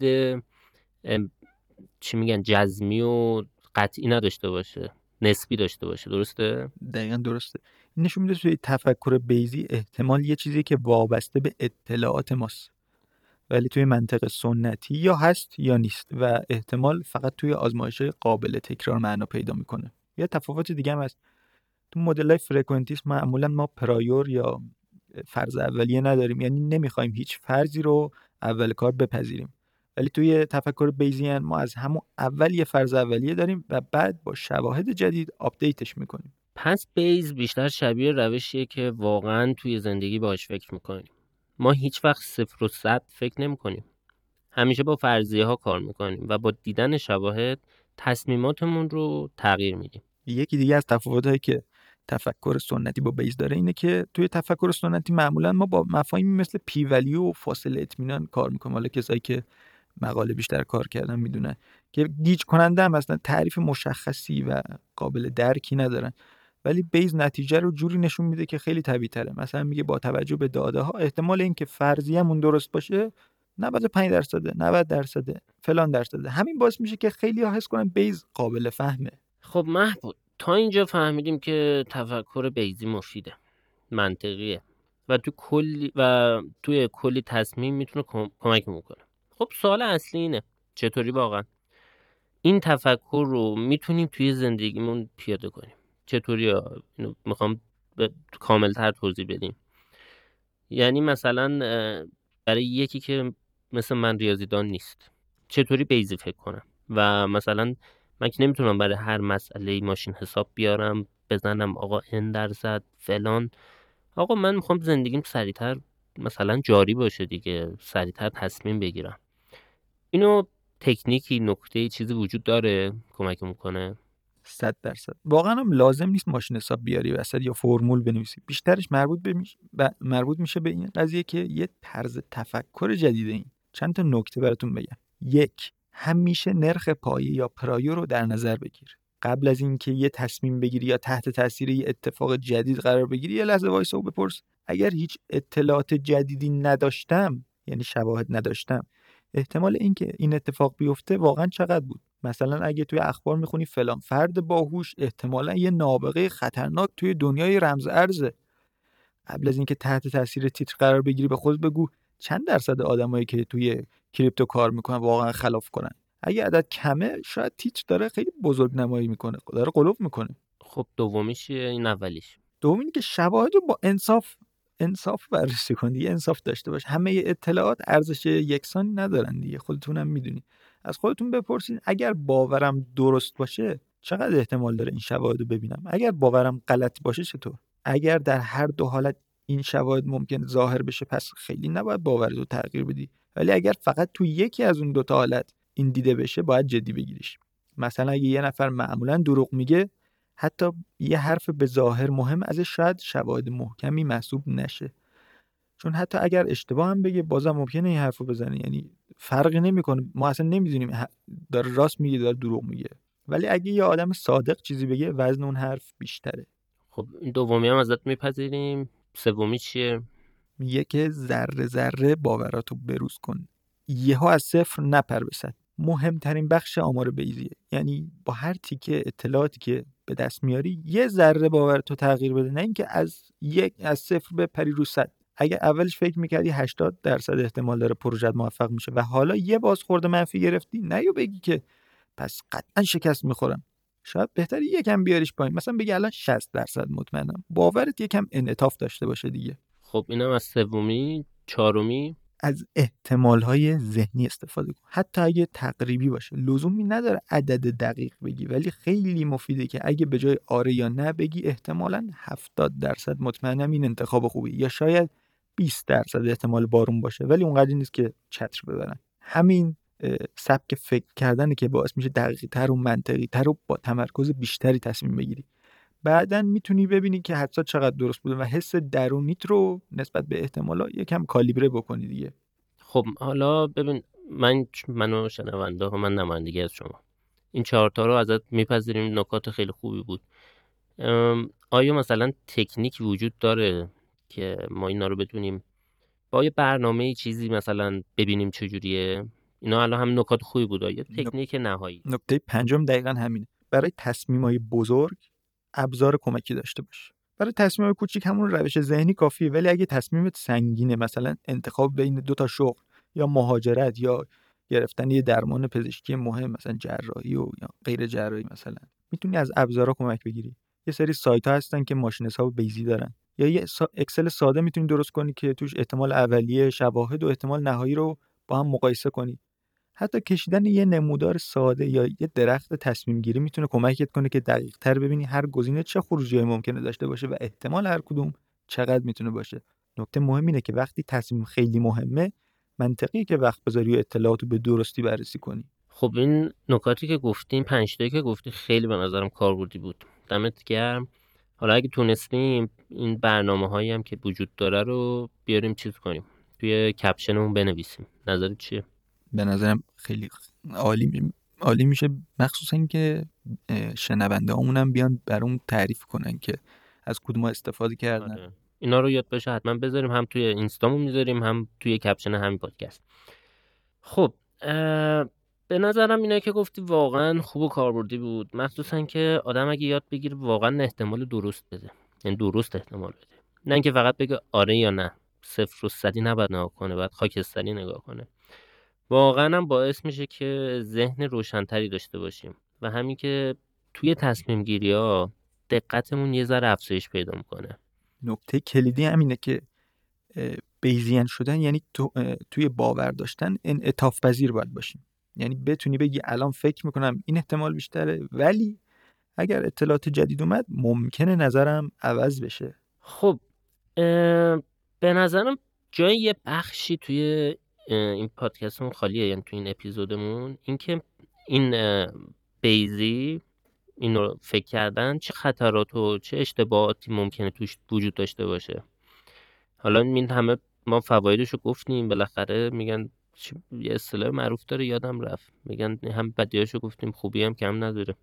چی میگن جزمی و قطعی نداشته باشه، نسبی داشته باشه. درسته؟ دقیقاً درسته. این نشون میده توی تفکر بیزی احتمال یه چیزی که وابسته به اطلاعات ماست، ولی توی منطق سنتی یا هست یا نیست و احتمال فقط توی آزمایش‌های قابل تکرار معنا پیدا میکنه. یه تفاوت دیگه هم هست. تو مدل‌های فرکانتیست معمولا ما پرایور یا فرض اولیه نداریم، یعنی نمیخوایم هیچ فرضی رو اول کار بپذیریم. ولی توی تفکر بیزیان ما از همون اول یه فرض اولیه داریم و بعد با شواهد جدید آپدیتش میکنیم. پس بیز بیشتر شبیه روشیه که واقعا توی زندگی باهاش فکر میکنیم. ما هیچ وقت صفر و صد فکر نمیکنیم. همیشه با فرضیه ها کار میکنیم و با دیدن شواهد تصمیماتمون رو تغییر میدیم. یکی دیگه از تفاوت‌هایی که تفکر سنتی با بیز داره اینه که توی تفکر سنتی معمولا ما با مفاهیمی مثل پی ولیو و فاصله اطمینان کار میکنیم. حالا کسایی که مقاله بیشتر کار کردن میدونن که گیج کننده هم اصلا تعریف مشخصی و قابل درکی ندارن، ولی بیز نتیجه رو جوری نشون میده که خیلی طبیعی تره. مثلا میگه با توجه به داده ها احتمال اینکه فرضیه‌مون درست باشه نود و پنج درصده، نود درصده، فلان درصده. همین باعث میشه که خیلی ها حس کنن بیز قابل فهمه. خب محمود، تا اینجا فهمیدیم که تفکر بیزی مفیده، منطقیه و تو کلی و توی کلی تصمیم میتونه کم... کمکمون کنه. خب سوال اصلی اینه چطوری واقعا این تفکر رو میتونیم توی زندگیمون پیاده کنیم؟ چطوری؟ اینو میخوام به کاملتر توضیح بدیم. یعنی مثلا برای یکی که مثل من ریاضیدان نیست چطوری بیزی فکر کنم؟ و مثلا من که نمیتونم برای هر مسئله ماشین حساب بیارم بزنم آقا n درصد فلان. آقا من میخوام زندگیم سریعتر مثلا جاری باشه دیگه، سریعتر تصمیم بگیرم. اینو تکنیکی نکته چیزی وجود داره کمک میکنه؟ صد درصد. واقعا هم لازم نیست ماشین حساب بیاری وسط یا فرمول بنویسی. بیشترش مربوط به میش... ب... مربوط میشه به این قضیه که یه طرز تفکر جدیده. این چند تا نکته براتون بگم. یک، همیشه نرخ پایه یا پرایو رو در نظر بگیر. قبل از اینکه یه تصمیم بگیری یا تحت تاثیر یه اتفاق جدید قرار بگیری، یه لحظه وایسا و بپرس اگر هیچ اطلاعات جدیدی نداشتم، یعنی شواهد نداشتم، احتمال اینکه این اتفاق بیفته واقعا چقدر بود؟ مثلا اگه توی اخبار میخونی فلان فرد باهوش احتمالاً یه نابغه خطرناک توی دنیای رمز ارزه، قبل از اینکه تحت تاثیر تیتر قرار بگیری به خود بگو چند درصد آدمایی که توی کریپتو کار میکنن واقعا خلاف کنن. اگه عدد کمه شاید تیتر داره خیلی بزرگ نمایی میکنه، داره قلوب میکنه. خب دومیش چیه؟ این اولیش. دوم این که شواهد رو با انصاف انصاف بررسی کن دیگه، انصاف داشته باش. همه اطلاعات ارزش یکسانی ندارن دیگه، خودتونم میدونی. از خودتون بپرسین اگر باورم درست باشه چقدر احتمال داره این شواهد رو ببینم؟ اگر باورم غلط باشه چطور؟ اگر در هر دو حالت این شواهد ممکن ظاهر بشه پس خیلی نباید باورت رو تغییر بدی. ولی اگر فقط تو یکی از اون دو تا حالت این دیده بشه باید جدی بگیریش. مثلا اگه یه نفر معمولا دروغ میگه، حتی یه حرف به ظاهر مهم ازش شاید شواهد محکمی محسوب نشه، چون حتی اگر اشتباه هم بگه بازم ممکنه این حرفو بزنه، یعنی فرقی نمیکنه، ما اصلا نمیدونیم داره راست میگه داره دروغ میگه. ولی اگه یه آدم صادق چیزی بگه وزن اون حرف بیشتره. خب این دومی هم ازت میپذیریم. سومی چیه؟ میگه که ذره ذره باوراتو بروز کن، یهو از صفر نپر به صد. مهمترین بخش آمار بیزیه، یعنی با هر تیکه اطلاعاتی که به دست میاری یه ذره باورتو تغییر بده، نه اینکه از یک از صفر بپری رو صد. اگه اولش فکر میکردی هشتاد درصد احتمال داره پروژه موفق میشه و حالا یه بازخورد منفی گرفتی، نه یو بگی که پس قطعا شکست میخورم. شاید بهتره یکم بیاریش پایین، مثلا بگی الان شصت درصد مطمئنم. باورت یکم انعطاف داشته باشه دیگه. خب اینم از سومی. چهارمی از احتمال‌های ذهنی استفاده کن، حتی اگه تقریبی باشه. لزومی نداره عدد دقیق بگی، ولی خیلی مفیده که اگه به جای آره یا نه بگی احتمالاً هفتاد درصد مطمئنم این انتخاب خوبی، یا شاید بیست درصد احتمال بارون باشه ولی اونقدر نیست که چتر ببرن. همین سبک فکر کردنه که باعث میشه دقیق‌تر و منطقی‌تر و با تمرکز بیشتری تصمیم بگیری. بعداً میتونی ببینی که حدسا چقدر درست بوده و حس درونیت رو نسبت به احتمالا یکم کالیبره بکنی دیگه. خب حالا ببین، من منو شنونده ها، من نمایندگی از شما، این چهار تا رو ازت میپذیریم، نکات خیلی خوبی بود. آیا مثلا تکنیک وجود داره که ما اینا رو بدونیم، با یه برنامه چیزی مثلا ببینیم چجوریه؟ اینا الان هم نکات خوبی بود. یا تکنیک نهایی؟ نکته پنجم دقیقاً همینه. برای تصمیمای بزرگ ابزار کمکی داشته باش. برای تصمیمای کوچیک همون روش ذهنی کافیه، ولی اگه تصمیمت سنگینه، مثلا انتخاب بین دو تا شغل یا مهاجرت یا گرفتن یه درمان پزشکی مهم، مثلا جراحی و یا غیر جراحی، مثلا میتونی از ابزارا کمک بگیری. یه سری سایت ها هستن که ماشین حساب بیزی دارن، یا یه سا... اکسل ساده میتونی درست کنی که توش احتمال اولیه، شواهد و احتمال نهایی رو با هم مقایسه کنی. حتی کشیدن یه نمودار ساده یا یه درخت تصمیم گیری میتونه کمکت کنه که دقیق تر ببینی هر گزینه چه خروجی‌هایی ممکنه داشته باشه و احتمال هر کدوم چقدر میتونه باشه. نکته مهم اینه که وقتی تصمیم خیلی مهمه، منطقیه که وقت بذاری و اطلاعات رو به درستی بررسی کنی. خب این نکاتی که گفتیم، پنج تایی که گفتی، خیلی به نظرم کاربردی بود. دمت گرم. حالا اگه تونستیم این برنامه‌هایی هم که وجود داره رو بیاریم چیز کنیم، توی کپشنمون بنویسیم. نظرت چیه؟ به نظرم خیلی عالی می... عالی میشه، مخصوصا اینکه شنونده هامون هم بیان برام تعریف کنن که از کدوم استفاده کردن. آره. اینا رو یاد بشه حتما بذاریم، هم توی اینستامون میذاریم هم توی کپشن همین پادکست. خب به نظرم اینایی که گفتی واقعا خوب و کاربردی بود، مخصوصا که آدم اگه یاد بگیره واقعا احتمال درست بده، یعنی درست احتمال بده، نه اینکه فقط بگه آره یا نه. صفر و صدی نباید نگاه کنه، باید خاکستری نگاه کنه. واقعا هم باعث میشه که ذهن روشنتری داشته باشیم و همین که توی تصمیم گیری ها دقتمون یه ذره افزایش پیدا میکنه. نکته کلیدی همینه که بیزین شدن یعنی تو توی باور داشتن انعطاف پذیر باید باشیم. یعنی بتونی بگی الان فکر میکنم این احتمال بیشتره، ولی اگر اطلاعات جدید اومد ممکنه نظرم عوض بشه. خب به نظرم جای یه بخشی توی این پادکستمون خالیه، یعنی توی این اپیزودمون، این که این بیزی اینو فکر کردن چه خطرات و چه اشتباهاتی ممکنه توش وجود داشته باشه. حالا این همه ما فوایدشو گفتیم، بالاخره میگن یه اصطلاح معروف داره یادم رفت، میگن هم بدیاشو گفتیم خوبی هم کم نداره.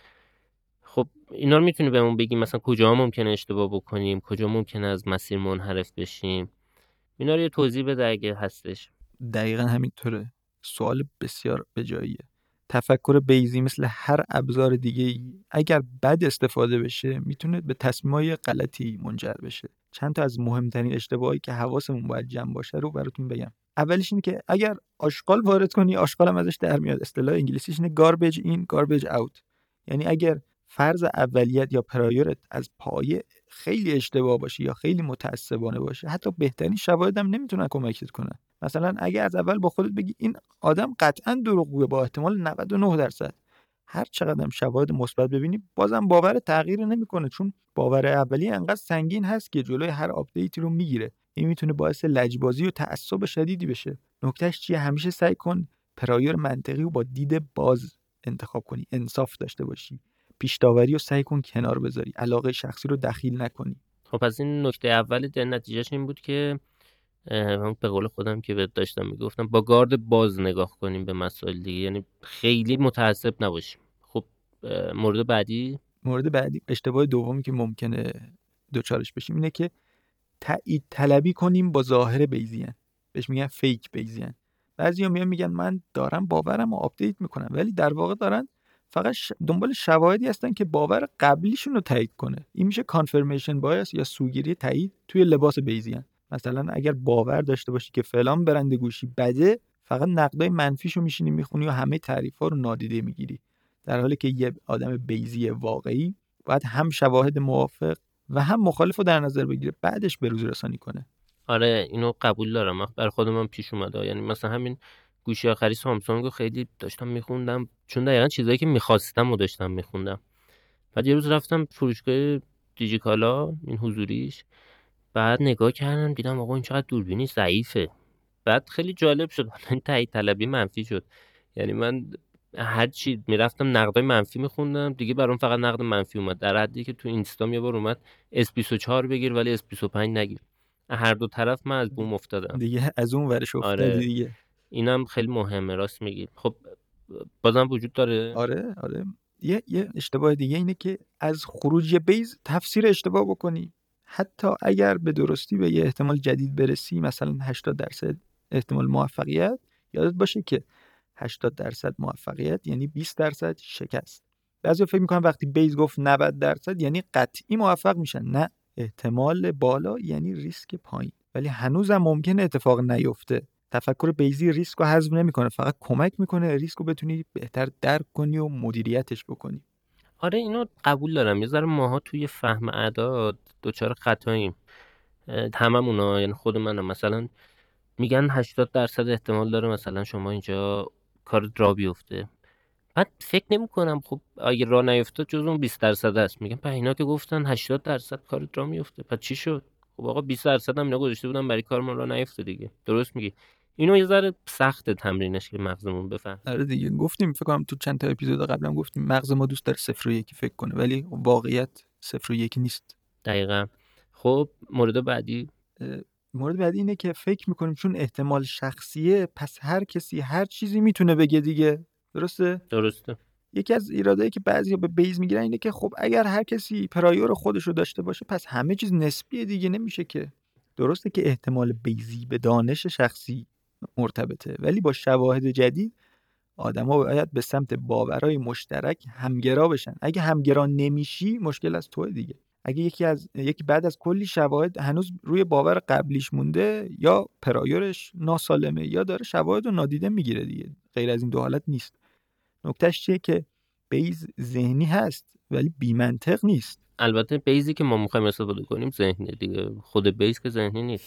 خب اینا رو میتونی بهمون بگیم مثلا کجا ممکنه اشتباه بکنیم، کجا ممکنه از مسیر منحرف بشیم؟ اینا رو یه توضیح بده اگه هستش. دقیقا همینطوره. سوال بسیار بجاییه. تفکر بیضی مثل هر ابزار دیگه ای اگر بد استفاده بشه میتونه به تصمیمای غلطی منجر بشه. چند تا از مهمترین اشتباهایی که حواسمون باید جمع باشه رو براتون بگم. اولیش اینه که اگر آشغال وارد کنی آشغال هم ازش در میاد. اصطلاح انگلیسیش اینه garbage in garbage out. یعنی اگر فرض اولیت یا پرایورت از پایه خیلی اشتباه باشه یا خیلی متعصبانه باشه، حتی بهترین شواهد هم نمیتونن کمکت کنن. مثلا اگه از اول با خودت بگی این آدم قطعا دروغگوه با احتمال نود و نه درصد، هر چقدر هم شواهد مثبت ببینی بازم باور تغییر نمیکنه، چون باور اولی انقدر سنگین هست که جلوی هر آپدیتی رو میگیره. این میتونه باعث لجبازی و تعصب شدیدی بشه. نکتهش چیه؟ همیشه سعی کن پرایر منطقی و با دید باز انتخاب کنی، انصاف داشته باشی، پیش داوری رو سعی کن کنار بذاری، علاقه شخصی رو دخیل نکنی. خب پس این نکته اول در نتیجهش این بود که من به قول خودم که بهت داشتم میگفتم با گارد باز نگاه کنیم به مسائل دیگه، یعنی خیلی متعصب نباشیم. خب مورد بعدی مورد بعدی اشتباه دومی که ممکنه دوچارش بشیم اینه که تایید طلبی کنیم با ظاهر بیزیان. بهش میگن فیک بیزیان. بعضیا میان میگن من دارم باورم رو آپدیت میکنم، ولی در واقع دارن فقط ش... دنبال شواهدی هستن که باور قبلیشون رو تایید کنه. این میشه کانفرمیشن بایاس یا سوگیری تایید توی لباس بیزیان. مثلا اگر باور داشته باشی که فلان برند گوشی بده، فقط نقدای منفیشو میشینی میخونی و همه تعریفا رو نادیده میگیری، در حالی که یه آدم بیزی واقعی باید هم شواهد موافق و هم مخالف رو در نظر بگیره بعدش به روز رسانی کنه. آره اینو قبول دارم، بر خودم هم پیش اومده. یعنی مثلا همین گوشی آخری سامسونگ رو خیلی داشتم میخوندم، چون دقیقا چیزایی که میخواستم رو داشتم میخوندم. بعد یه روز رفتم فروشگاه دیجیکالا این حضوریش، بعد نگاه کردم دیدم آقا این چقدر دوربینی ضعیفه. بعد خیلی جالب شد این تایید طلبی منفی شد. یعنی من هر چی میرفتم نقدای منفی میخوندم دیگه، برام فقط نقد منفی اومد، در حدی که تو اینستام یه بار اومد اس بیست و چهار بگیر ولی اس بیست و پنج نگیر. هر دو طرف من از بوم افتادم دیگه از اون ورش افتادی. آره دیگه اینم خیلی مهمه، راست میگی. خب بازم وجود داره. آره آره یه یه اشتباه دیگه اینه که از خروج بیز تفسیر اشتباه بکنی. حتی اگر به درستی به یه احتمال جدید برسی، مثلا هشتاد درصد احتمال موفقیت، یادت باشه که هشتاد درصد موفقیت یعنی بیست درصد شکست. بعضی فکر میکنن وقتی بیز گفت نود درصد یعنی قطعی موفق میشن. نه، احتمال بالا یعنی ریسک پایین، ولی هنوزم ممکنه اتفاق نیفته. تفکر بیزی ریسک رو حذف نمیکنه، فقط کمک میکنه ریسک رو بتونی بهتر درک کنی و مدیریتش بکنی. آره اینو قبول دارم، یه ذره ماها توی فهم اعداد دوچار خطاییم هممونا. یعنی خود منم مثلا میگن هشتاد درصد احتمال داره مثلا شما اینجا کار را بیفته، بعد فکر نمی کنم خب اگه راه نیفتاد جز اون بیست درصد است. میگم پس اینا که گفتن هشتاد درصد کار راه میفته پس چی شد؟ خب آقا بیست درصد هم اینا گذاشته بودن برای کار ما راه نیفته دیگه. درست میگی. اینو یه ذره سخت تمرینش که مغزمون بفهم. آره دیگه، گفتیم فکر کنم تو چند تا اپیزود قبلا گفتیم مغز ما دوست داره صفر و یکی فکر کنه، ولی واقعیت صفر و یکی نیست. دقیقاً. خب مورد بعدی مورد بعدی اینه که فکر میکنیم چون احتمال شخصیه پس هر کسی هر چیزی میتونه بگه دیگه. درسته؟ درسته. یکی از ایرادایی که بعضیا به بیز میگیرن اینه که خب اگر هر کسی پرایور خودش رو داشته باشه پس همه چیز نسبیه دیگه، نمیشه که. درسته که احتمال بیزی به دانش شخصی مرتبطه، ولی با شواهد جدید آدما باید به سمت باورهای مشترک همگرا بشن. اگه همگرا نمیشی مشکل از توئه دیگه. اگه یکی از یکی بعد از کلی شواهد هنوز روی باور قبلیش مونده، یا پرایورش ناسالمه یا داره شواهد رو نادیده میگیره دیگه. غیر از این دو حالت نیست. نکتهش چیه که بیز ذهنی هست ولی بی منطق نیست. البته بیزی که ما میخوایم استفاده کنیم ذهنی دیگه، خود بیز که ذهنی نیست.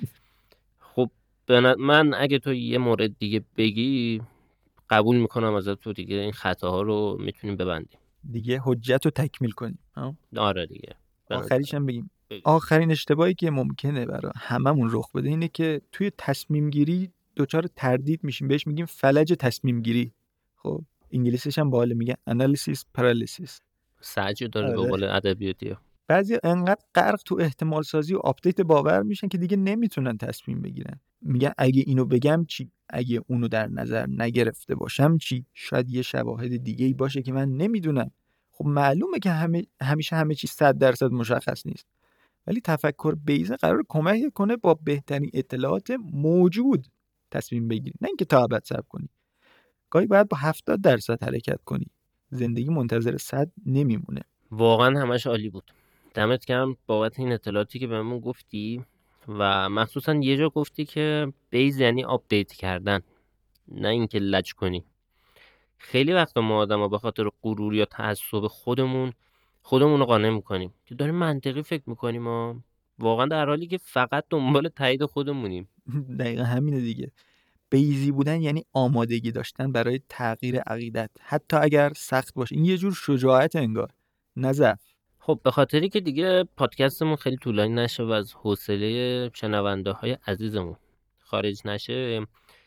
خب من اگه تو یه مورد دیگه بگی قبول میکنم ازت، تو دیگه این خطاها رو میتونیم ببندیم دیگه حجت رو تکمیل کنیم. آره دیگه. آخریش هم بگیم. آخرین اشتباهی که ممکنه برای هممون رخ بده اینه که توی تصمیم گیری دچار تردید میشیم، بهش میگیم فلج تصمیم گیری. خب انگلیسیش هم باحال، میگن analysis paralysis. سعی داره به آره. قول ادبیاتی. بعضی انقدر غرق تو احتمال سازی و آپدیت باور میشن که دیگه نمیتونن تصمیم بگیرن. میگن اگه اینو بگم چی؟ اگه اونو در نظر نگرفته باشم چی؟ شاید یه شواهد دیگه‌ای باشه که من نمیدونم. خب معلومه که همه همیشه همه چیز صد درصد مشخص نیست. ولی تفکر بیضه قرار کمک کنه با بهترین اطلاعات موجود تصمیم بگیری، نه اینکه تا ابد صبر کنی. گاهی باید با هفتاد درصد حرکت کنی. زندگی منتظر صد نمیمونه. واقعا همش عالی بود. دمت گرم بابت این اطلاعاتی که بهمون گفتی و مخصوصا یه جا گفتی که بیز یعنی آپدیت کردن، نه اینکه لج کنی. خیلی وقتا ما آدما به خاطر غرور یا تعصب خودمون خودمون رو قانع میکنیم که داریم منطقی فکر میکنیم و واقعا در حالی که فقط دنبال تایید خودمونیم. دقیقا همینه دیگه. بیضی بودن یعنی آمادگی داشتن برای تغییر عقیدت، حتی اگر سخت باشه. این یه جور شجاعت انگار، نه ضعف. خب به خاطری که دیگه پادکستمون خیلی طولانی نشه و از حوصله شنونده های عزیزمون خارج نشه،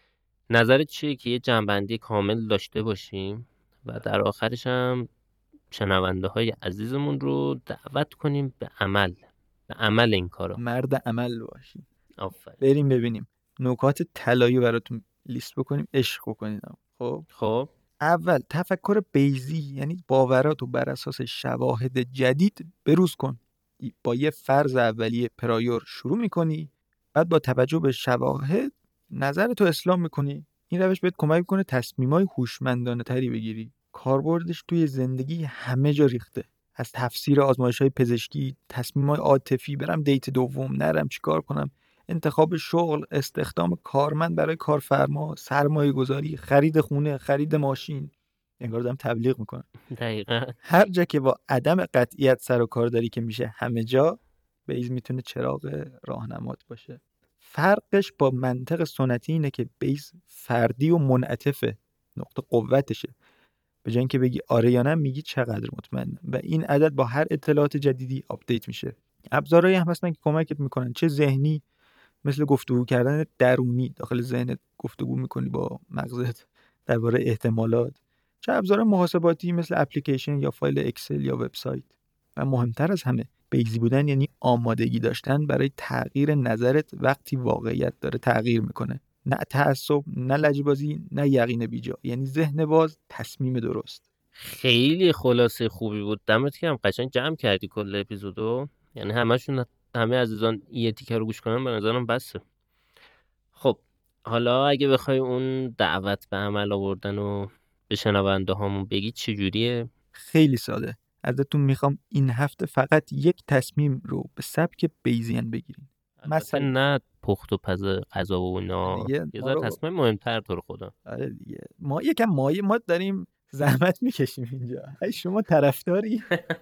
نظرت چیه که یه جنبندی کامل داشته باشیم و در آخرش هم شنونده های عزیزمون رو دعوت کنیم به عمل به عمل این کارا. مرد عمل باشیم. آفرین. بریم ببینیم نکات طلایی براتون لیست بکنیم، عشق بکنید. خب خب اول، تفکر بیضی یعنی باورات رو بر اساس شواهد جدید بروز کن. با یه فرض اولیه پرایور شروع میکنی، بعد با توجه به شواهد نظرتو اصلاح میکنی. این روش بهت کمک میکنه تصمیمای هوشمندانه تری بگیری. کاربردش توی زندگی همه جا ریخته، از تفسیر آزمایش‌های پزشکی، تصمیمای عاطفی، برم دیت دوم، نرم چیکار کنم، انتخاب شغل، استخدام کارمند برای کارفرما، سرمایه گذاری، خرید خونه، خرید ماشین. انگار دارم تبلیغ میکنم. دقیقاً. هر جا که با عدم قطعیت سر و کار داری که میشه همه جا، بیض میتونه چراغ راهنمات باشه. فرقش با منطق سنتی اینه که بیض فردی و منعطفه، نقطه قوتشه. به جای اینکه بگی آره یا نه، میگی چقدر مطمئن، و این عدد با هر اطلاعات جدیدی آپدیت میشه. ابزارهایی هم هستن که کمکت میکنن، چه ذهنی مثل گفتگو کردن درونی، داخل ذهنت گفتگو میکنی با مغزت درباره احتمالات، چه ابزار محاسباتی مثل اپلیکیشن یا فایل اکسل یا وبسایت. و مهمتر از همه، بیضی بودن یعنی آمادگی داشتن برای تغییر نظرت وقتی واقعیت داره تغییر میکنه. نه تعصب، نه لجبازی، نه یقین بیجا. یعنی ذهن باز، تصمیم درست. خیلی خلاصه خوبی بود. دمت گرم، قشنگ جمع کردی کل اپیزودو. یعنی همشون همه عزیزان یه تیکه رو گوش کنن به نظرم بسه. خب حالا اگه بخوای اون دعوت به عمل آوردن و به شنونده هامون بگی چجوریه؟ خیلی ساده. ازتون میخوام این هفته فقط یک تصمیم رو به سبک بیضیان بگیرین. مثلا نه پخت و پز غذا و اینا، یه ذره تصمیم مهمتر تو رو خدا. آره دیگه، ما یکم مایه ما داریم زحمت میکشیم اینجا. ای شما طرفداری؟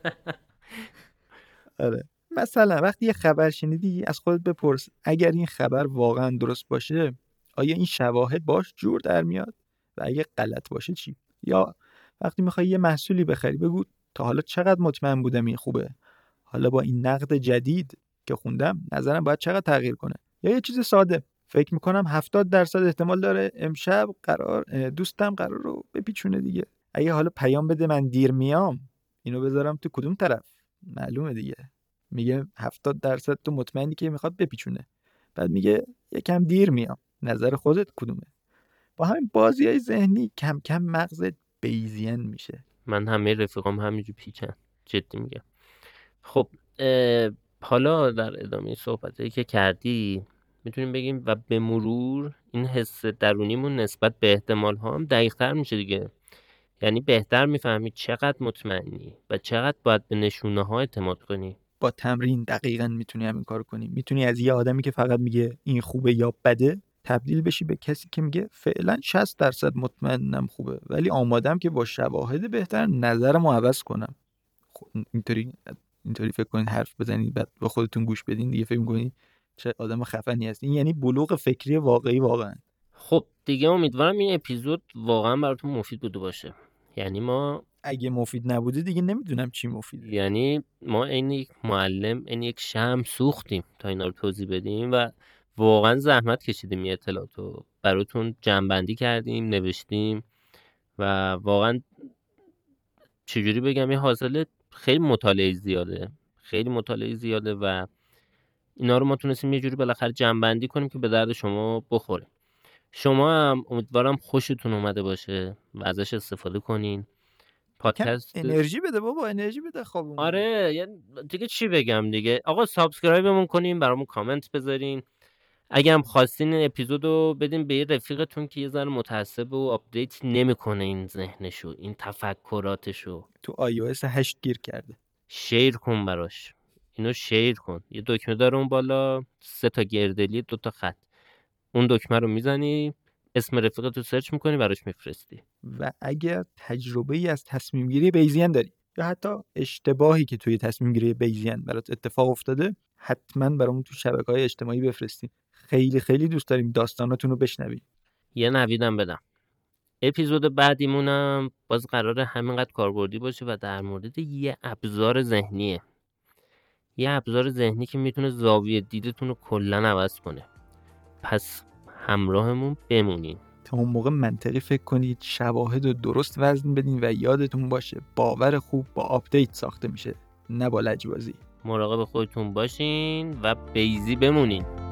آره. مثلا وقتی یه خبر شنیدی، از خودت بپرس اگر این خبر واقعا درست باشه، آیا این شواهد باش جور در میاد؟ و اگه غلط باشه چی؟ یا وقتی میخوای یه محصولی بخری، بگو تا حالا چقدر مطمئن بودم این خوبه، حالا با این نقد جدید که خوندم نظرم باید چقدر تغییر کنه. یا یه چیز ساده، فکر میکنم هفتاد درصد احتمال داره امشب قرار دوستم قرار رو بپیچونه دیگه. اگه حالا پیام بده من دیر میام، اینو بذارم تو کدوم طرف؟ معلومه دیگه، میگه هفتاد درصد تو مطمئنی که میخواد بپیچونه، بعد میگه یکم دیر میام، نظر خودت کدومه؟ با همین بازیای ذهنی کم کم مغزت بیضیان میشه. من همه رفیقام همینجور پیچن، جدی میگم. خب حالا در ادامه صحبتایی که کردی میتونیم بگیم و به مرور این حس درونیمون نسبت به احتمال ها هم دقیق‌تر میشه دیگه. یعنی بهتر میفهمی چقدر مطمئنی و چقدر باید به نشونه ها اعتماد کنی. با تمرین دقیقاً میتونی همین کارو کنی. میتونی از یه آدمی که فقط میگه این خوبه یا بده تبدیل بشی به کسی که میگه فعلا شصت درصد مطمئنم خوبه، ولی آمادم که با شواهد بهتر نظرمو عوض کنم. خب اینطوری اینطوری فکر کنید حرف بزنید بعد با خودتون گوش بدین دیگه فکر می‌کنید چه آدم خفنی هست. این یعنی بلوغ فکری واقعی واقعا. خب دیگه امیدوارم این اپیزود واقعا براتون مفید بوده باشه. یعنی ما اگه مفید نبوده دیگه نمیدونم چی مفیده. یعنی ما این یک معلم، این یک شمع سوختیم تا اینا رو توضیح بدیم و واقعا زحمت کشیدیم این اطلاعاتو براتون جمع‌بندی کردیم، نوشتیم و واقعا چجوری بگم یه حاصل خیلی مطالعه زیاده، خیلی مطالعه زیاده و اینا رو ما تونستیم یه جوری بالاخره جمع‌بندی کنیم که به درد شما بخوره. شما هم امیدوارم خوشتون اومده باشه و ازش استفاده کنین. پادکست انرژی بده بابا، انرژی بده. خوابم. آره یعنی دیگه چی بگم دیگه. آقا سابسکرایبمون کنین، برامون کامنت بذارین. اگه هم خواستین این اپیزودو بدین به یه رفیقتون که یه ذره متعصب و آپدیت نمیکنه این ذهنشو، این تفکراتشو، تو آی او اس هشت گیر کرده، شیر کن براش. اینو شیر کن. یه دکمه داره اون بالا، سه تا گردلی، دو تا خط. اون دکمه رو میزنی، اسم رفیقتو سرچ میکنی، براش میفرستی. و اگر تجربه ای از تصمیم گیری بیزین داری یا حتی اشتباهی که توی تصمیم گیری بیزین برات اتفاق افتاده، حتما برامون تو شبکه‌های اجتماعی بفرستین. خیلی خیلی دوست داریم داستاناتون رو بشنویم. یه نویدم بدم. اپیزود بعدیمونم باز قراره همینقدر کاربردی باشه و در مورد یه ابزار ذهنیه. یه ابزار ذهنی که میتونه زاویه دیدتون رو کلاً عوض کنه. پس همراهمون بمونین. تا اون موقع منطقی فکر کنید، شواهد رو درست وزن بدین و یادتون باشه باور خوب با آپدیت ساخته میشه، نه با لجبازی. مراقب خودتون باشین و بیزی بمونین.